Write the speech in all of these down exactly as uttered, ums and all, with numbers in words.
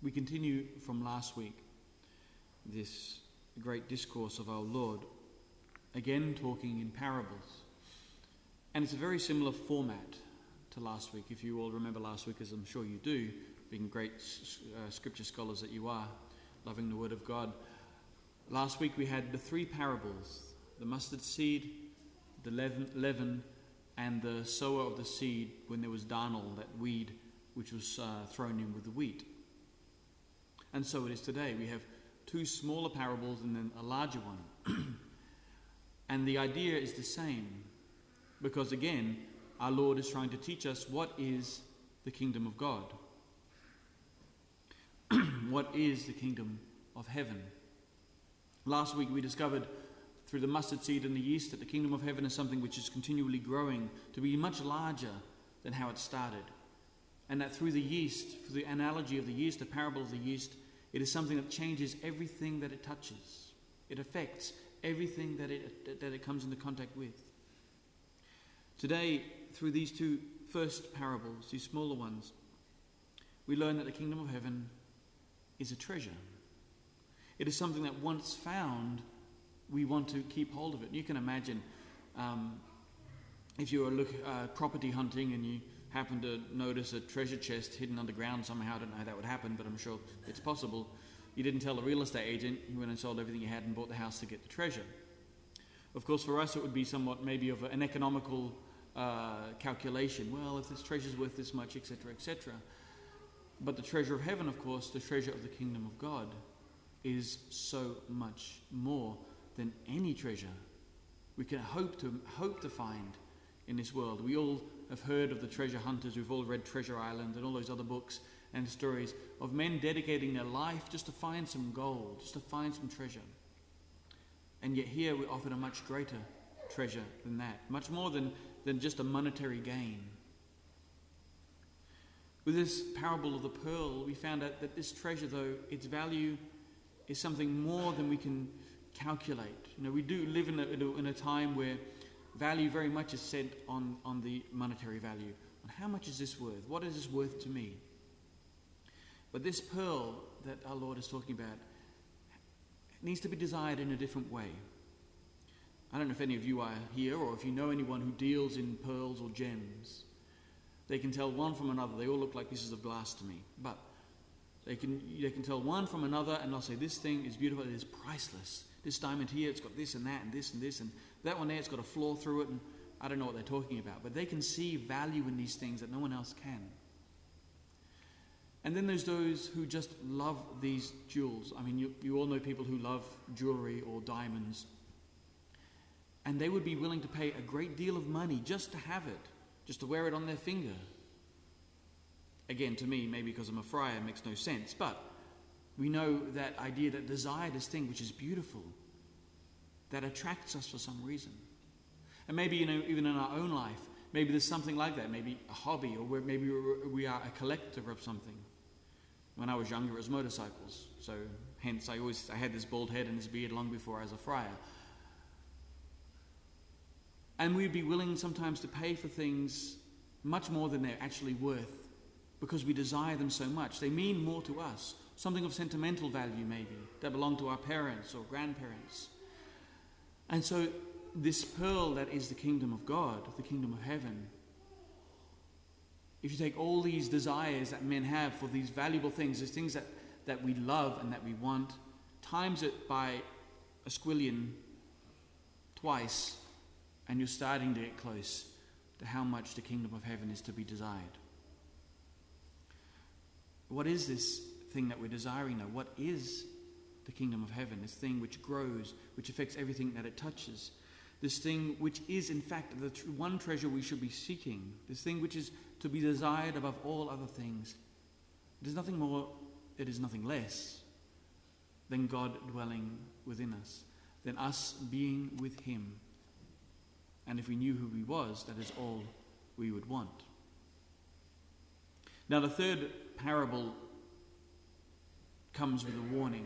We continue from last week this great discourse of our Lord, again talking in parables. And it's a very similar format to last week. If you all remember last week, as I'm sure you do, being great uh, scripture scholars that you are, loving the Word of God. Last week we had the three parables, the mustard seed, the leaven, leaven and the sower of the seed when there was darnel, that weed which was uh, thrown in with the wheat. And so it is today. We have two smaller parables and then a larger one. And the idea is the same, because again, our Lord is trying to teach us what is the kingdom of God. What is the kingdom of heaven? Last week we discovered through the mustard seed and the yeast that the kingdom of heaven is something which is continually growing to be much larger than how it started. And that through the yeast, through the analogy of the yeast, the parable of the yeast, it is something that changes everything that it touches. It affects everything that it, that it comes into contact with. Today, through these two first parables, these smaller ones, we learn that the kingdom of heaven is a treasure. It is something that once found, we want to keep hold of it. You can imagine um, if you were look, uh, property hunting and you happen to notice a treasure chest hidden underground somehow. I don't know how that would happen, but I'm sure it's possible. You didn't tell the real estate agent. You went and sold everything you had and bought the house to get the treasure. Of course, for us it would be somewhat maybe of an economical uh, calculation. Well, if this treasure is worth this much, et cetera, et cetera. But the treasure of heaven, of course, the treasure of the kingdom of God, is so much more than any treasure we can hope to hope to find in this world. We all have heard of the treasure hunters. We've all read Treasure Island and all those other books and stories of men dedicating their life just to find some gold, just to find some treasure. And yet here we're offered a much greater treasure than that, much more than, than just a monetary gain. With this parable of the pearl, we found out that this treasure, though, its value is something more than we can calculate. You know, we do live in a, in a, in a time where value very much is set on, on the monetary value. On how much is this worth? What is this worth to me? But this pearl that our Lord is talking about needs to be desired in a different way. I don't know if any of you are here or if you know anyone who deals in pearls or gems. They can tell one from another. They all look like pieces of glass to me. But they can, they can tell one from another and they'll say, this thing is beautiful, it is priceless. This diamond here, it's got this and that and this and this, and that one there, it's got a flaw through it, and I don't know what they're talking about. But they can see value in these things that no one else can. And then there's those who just love these jewels. I mean, you, you all know people who love jewelry or diamonds. And they would be willing to pay a great deal of money just to have it, just to wear it on their finger. Again, to me, maybe because I'm a friar, it makes no sense. But we know that idea, that desire, this thing which is beautiful, that attracts us for some reason. And maybe, you know, even in our own life, maybe there's something like that, maybe a hobby, or where maybe we are a collector of something. When I was younger, it was motorcycles. So hence, I always I had this bald head and this beard long before I was a friar. And we'd be willing sometimes to pay for things much more than they're actually worth, because we desire them so much. They mean more to us. Something of sentimental value, maybe, that belong to our parents or grandparents. And so this pearl that is the kingdom of God, the kingdom of heaven, if you take all these desires that men have for these valuable things, these things that, that we love and that we want, times it by a squillion twice, and you're starting to get close to how much the kingdom of heaven is to be desired. What is this thing that we're desiring now? What is the kingdom of heaven? This thing which grows, which affects everything that it touches. This thing which is, in fact, the tr- one treasure we should be seeking. This thing which is to be desired above all other things. It is nothing more, it is nothing less than God dwelling within us, than us being with him. And if we knew who he was, that is all we would want. Now, the third parable comes with a warning.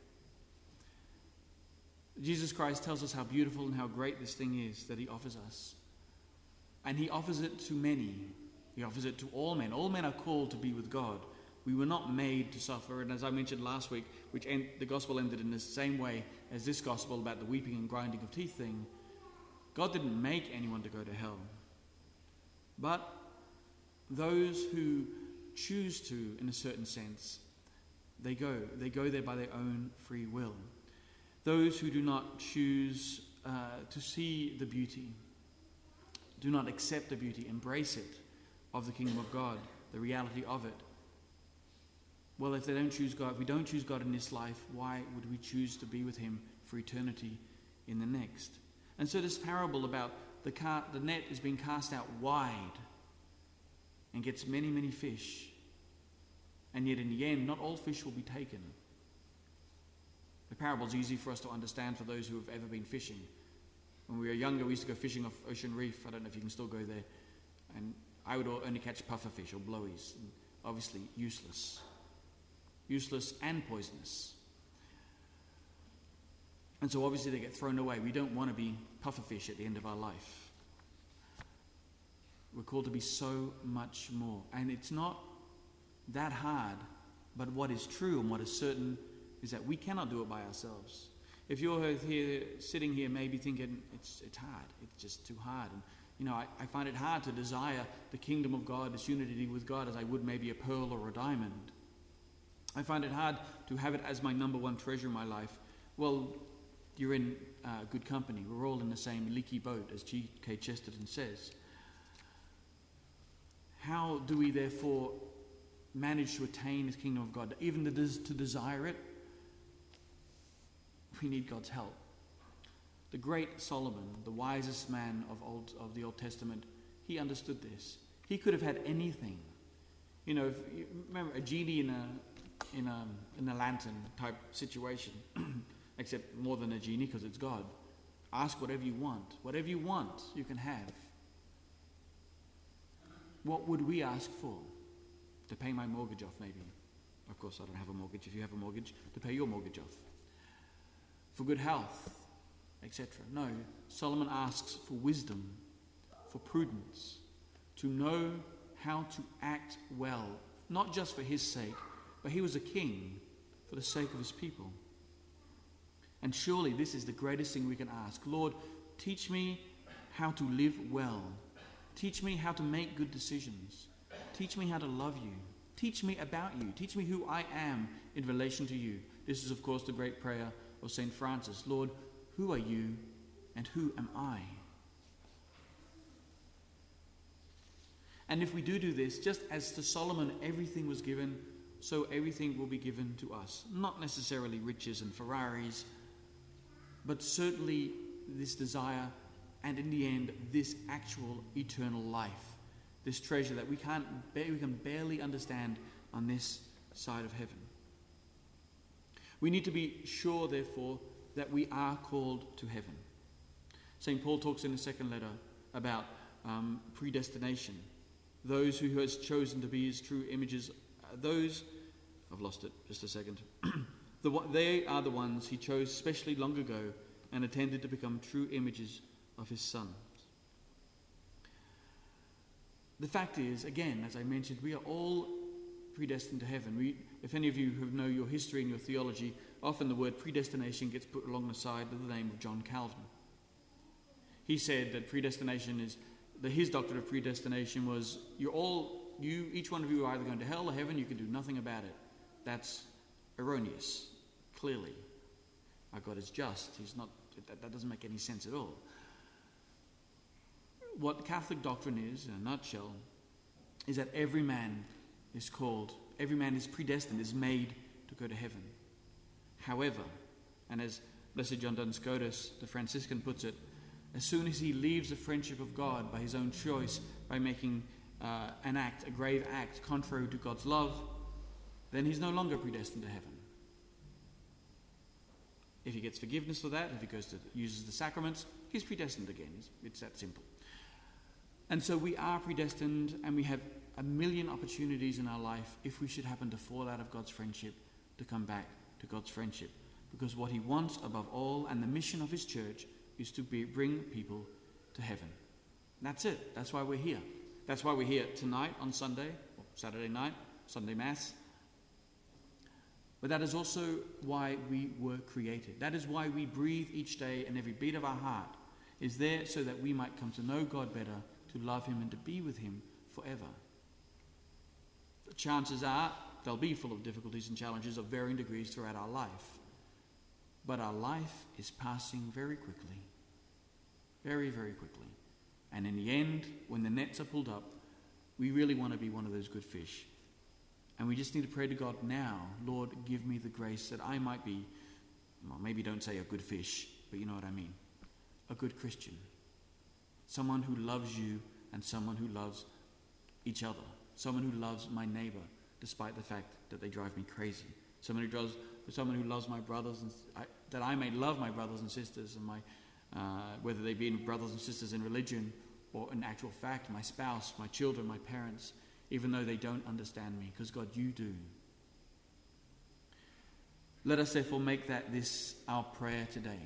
Jesus Christ tells us how beautiful and how great this thing is that he offers us. And he offers it to many. He offers it to all men. All men are called to be with God. We were not made to suffer. And as I mentioned last week, which end, the gospel ended in the same way as this gospel about the weeping and grinding of teeth thing, God didn't make anyone to go to hell. But those who choose to, in a certain sense, they go. They go there by their own free will. Those who do not choose uh, to see the beauty, do not accept the beauty, embrace it, of the kingdom of God, the reality of it. Well, if they don't choose God, if we don't choose God in this life, why would we choose to be with him for eternity in the next? And so this parable about the, car, the net is being cast out wide and gets many, many fish. And yet in the end, not all fish will be taken. The parable is easy for us to understand for those who have ever been fishing. When we were younger, we used to go fishing off Ocean Reef. I don't know if you can still go there. And I would only catch pufferfish or blowies. And obviously useless. Useless and poisonous. And so obviously they get thrown away. We don't want to be pufferfish at the end of our life. We're called to be so much more. And it's not that hard, but what is true and what is certain is that we cannot do it by ourselves. If you're here, sitting here, maybe thinking it's it's hard, it's just too hard, and you know, I, I find it hard to desire the kingdom of God, this unity with God, as I would maybe a pearl or a diamond. I find it hard to have it as my number one treasure in my life. Well, you're in uh, good company. We're all in the same leaky boat, as G K Chesterton says. How do we therefore manage to attain this kingdom of God? Even to, des- to desire it, we need God's help. The great Solomon, the wisest man of old of the Old Testament, he understood this. He could have had anything. You know, if you remember a genie in a in a in a lantern type situation, except more than a genie because it's God. Ask whatever you want. Whatever you want, you can have. What would we ask for? To pay my mortgage off, maybe. Of course, I don't have a mortgage. If you have a mortgage, to pay your mortgage off. For good health, et cetera. No, Solomon asks for wisdom, for prudence, to know how to act well, not just for his sake, but he was a king for the sake of his people. And surely this is the greatest thing we can ask. Lord, teach me how to live well. Teach me how to make good decisions. Teach me how to love you. Teach me about you. Teach me who I am in relation to you. This is, of course, the great prayer of Saint Francis. Lord, who are you and who am I? And if we do do this, just as to Solomon everything was given, so everything will be given to us. Not necessarily riches and Ferraris, but certainly this desire, and in the end, this actual eternal life. This treasure that we can't, we can barely understand on this side of heaven. We need to be sure, therefore, that we are called to heaven. Saint Paul talks in the second letter about um, predestination. Those who he has chosen to be his true images, uh, those, I've lost it, just a second. the, they are the ones he chose specially long ago and intended to become true images of his Son. The fact is, again, as I mentioned, we are all predestined to heaven. We, if any of you who know your history and your theology, often the word predestination gets put along the side of the name of John Calvin. He said that predestination is, that his doctrine of predestination was, you're all, you, each one of you are either going to hell or heaven, you can do nothing about it. That's erroneous, clearly. Our God is just. He's not, that, that doesn't make any sense at all. What Catholic doctrine is, in a nutshell, is that every man is called, every man is predestined, is made to go to heaven. However, and as Blessed John Duns Scotus, the Franciscan, puts it, as soon as he leaves the friendship of God by his own choice, by making uh, an act, a grave act, contrary to God's love, then he's no longer predestined to heaven. If he gets forgiveness for that, if he goes to uses the sacraments, he's predestined again. It's, it's that simple. And so we are predestined, and we have a million opportunities in our life, if we should happen to fall out of God's friendship, to come back to God's friendship. Because what he wants above all, and the mission of his church, is to be, bring people to heaven. That's it. That's why we're here. That's why we're here tonight on Sunday, or Saturday night, Sunday Mass, But that is also why we were created. That is why we breathe each day, and every beat of our heart is there so that we might come to know God better, to love him and to be with him forever. The chances are they'll be full of difficulties and challenges of varying degrees throughout our life. But our life is passing very quickly. Very, very quickly. And in the end, when the nets are pulled up, we really want to be one of those good fish. And we just need to pray to God now, Lord, give me the grace that I might be, well, maybe don't say a good fish, but you know what I mean. A good Christian. Someone who loves you and someone who loves each other. Someone who loves my neighbor, despite the fact that they drive me crazy. Someone who does, someone who loves my brothers, and I, that I may love my brothers and sisters, and my, uh, whether they be brothers and sisters in religion or in actual fact, my spouse, my children, my parents, even though they don't understand me, because God, you do. Let us therefore make that this our prayer today.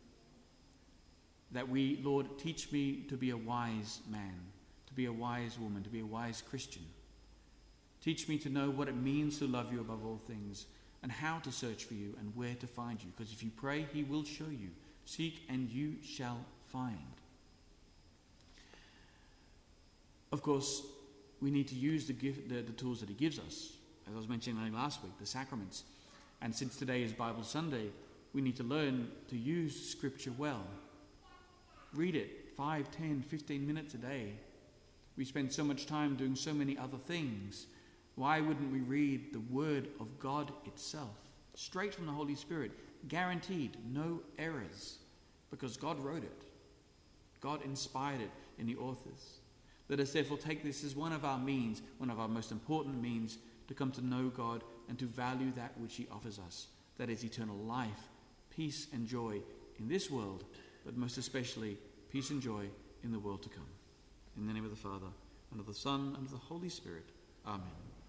That we, Lord, teach me to be a wise man, to be a wise woman, to be a wise Christian. Teach me to know what it means to love you above all things, and how to search for you and where to find you. Because if you pray, he will show you. Seek and you shall find. Of course, we need to use the, gift, the, the tools that he gives us. As I was mentioning last week, the sacraments. And since today is Bible Sunday, we need to learn to use Scripture well. Read it five, ten, fifteen minutes a day. We spend so much time doing so many other things. Why wouldn't we read the Word of God itself? Straight from the Holy Spirit. Guaranteed, no errors. Because God wrote it. God inspired it in the authors. Let us therefore take this as one of our means, one of our most important means, to come to know God and to value that which he offers us. That is eternal life, peace and joy in this world, but most especially peace and joy in the world to come. In the name of the Father, and of the Son, and of the Holy Spirit. Amen.